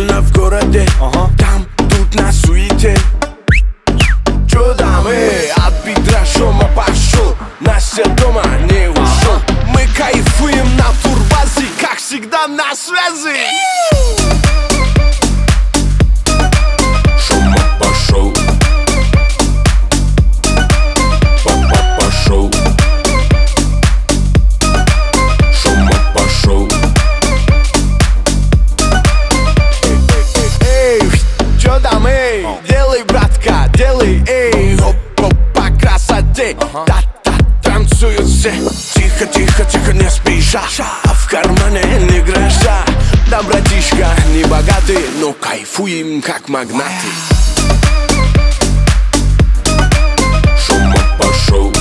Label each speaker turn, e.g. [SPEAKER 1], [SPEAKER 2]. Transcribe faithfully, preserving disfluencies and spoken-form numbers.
[SPEAKER 1] Сцена в городе, ага. Там, тут на суете. Чё там, эй, от бедра шума пошел. Настя дома не ушел. Мы кайфуем на турбазе, как всегда на связи. Шума пошел. Папа пошел. Шума пошел. Эй, чё там, эй, делай, братка, делай, эй. Оп-оп, по красоте, та-та, танцуют все. Тихо, тихо, тихо, не спеша, а в кармане не гроша. Да, братишка, не богатый, но кайфуем, как магнаты. Шума пошел.